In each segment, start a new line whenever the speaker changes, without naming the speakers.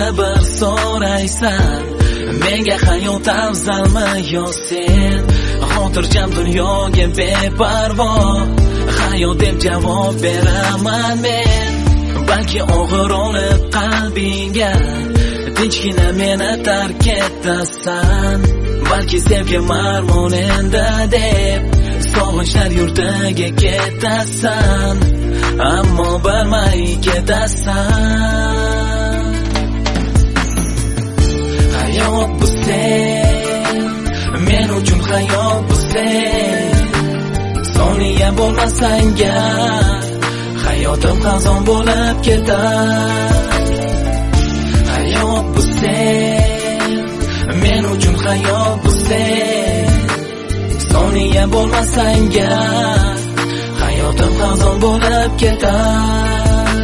bir so'raysan, menga hayot afzalmi yo sen? Xotirjam dunyoga beparvo, hayot deb javob beraman men. Balki og'ir olib qalbingga, tinchgina meni tark etasan. Balki sevgi marmon endi deb sog'inchlar yurtiga ketasan, ammo bilmay ketasan. Hayot bu sen, men uchun hayot bu sen. Soniya bo'lmasang hayotim xazon bo'lib ketar. Hayot bu sen, men uchun hayot bu sen. Soniya bo'lmasang hayotim xazon bo'lib ketar.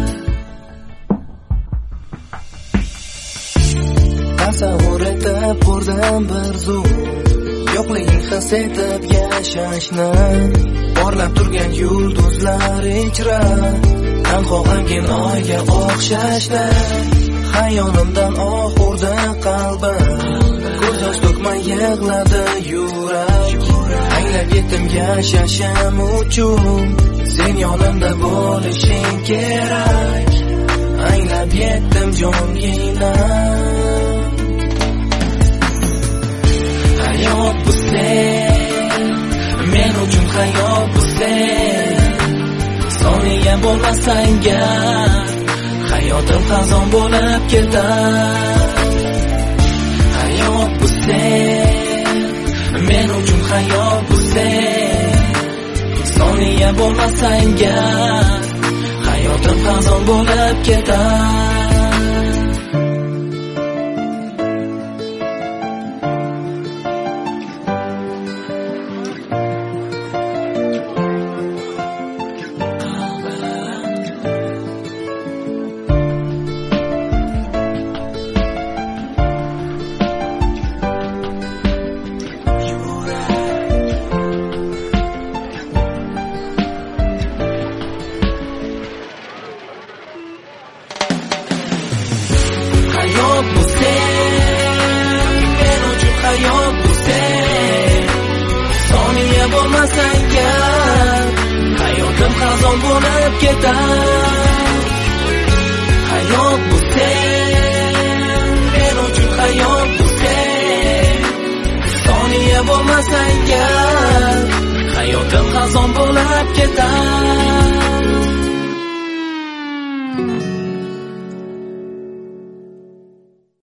Tasavvur etib ko'rdim bir zum, yo'qliging his etib yashashni. Porlab turgan yulduzlar ichra tanholigin oyga o'xshashdi. Xayolimdan urdi qalbim, ko'z yosh to'kmay yig'ladi yurak. Anglab yetdim yashashim uchun sen yonimda bo'lishing kerak. Anglab yetdim jongina. Hayot bu sen, men uchun hayot bu sen. Soniya bo'lmasang hayotim xazon bo'lib ketar. Hayot bu sen, men uchun hayot bu sen. Soniya bo'lmasang hayotim xazon bo'lib ketar. Hayot bu sen, men uchun hayot bu sen. Soniya bo'lmasang hayotim xazon bo'lib ketar. Hayot bu sen, men uchun hayot bu sen. Soniya bo'lmasang hayotim xazon bo'lib ketar.